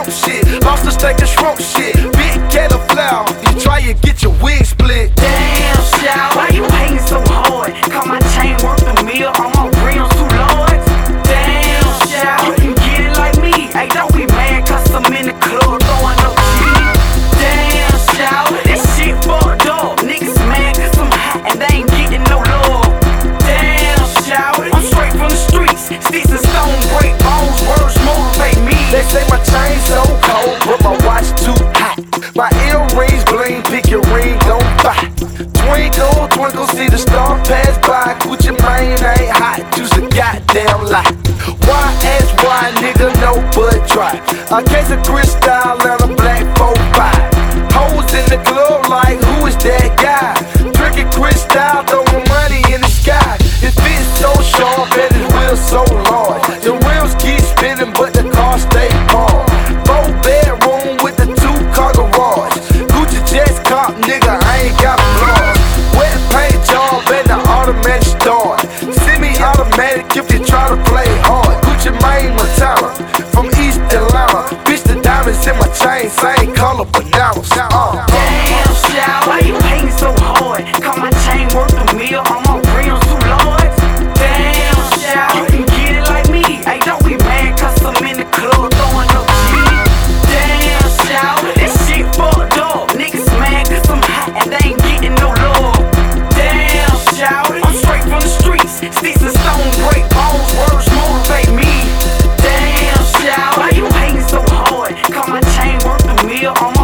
bump shit. Lost the steak and shrimp shit. Big cauliflower, you try and get your wig split. Damn, shout, why you hating so hard? Call my chain worth a meal on my rims too large. Damn, shout, you can get it like me. Hey, don't be mad cause I'm in the club throwing up shit. Damn, shout, that shit fucked up. Niggas mad cause I'm hot and they ain't getting no love. Damn, shout, I'm straight from the streets. Sticks and stone break bones, words motivate me. They say my chain so cold, but my watch too hot. My earrings bling, pick your ring, don't buy. Twinkle, twinkle, see the star pass by. Gucci Mane ain't hot, just a goddamn lie. Why, nigga, no but try. A case of Cristal and a black 4-5. Hoes in the club like, who is that guy? Drinking Cristal, throwing money in the sky. His fit so sharp and his wheels so large. The wheels keep spinning, but the car stay parked. 4-bedroom with the 2-car garage. Gucci Jets cop, nigga, I ain't got flaws. Wet paint job and the automatic start. Semi-automatic if you try to play hard. Gucci Mane Montana from East Atlanta. Bitch, the diamonds in my chain, same color, bananas. Damn, shout, why you hating so hard? Call my chain worth a meal on my rims too large. Damn, shout, you can get it like me. Hey, don't be mad cause I'm in the club throwing up shit. Damn, shout, that shit fucked up. Niggas mad cause I'm hot and they ain't getting no love. Damn, shout, I'm straight from the streets. Sticks and stone break bones, words motivate me. Damn, shout, why you hating so hard? Call my chain worth a meal on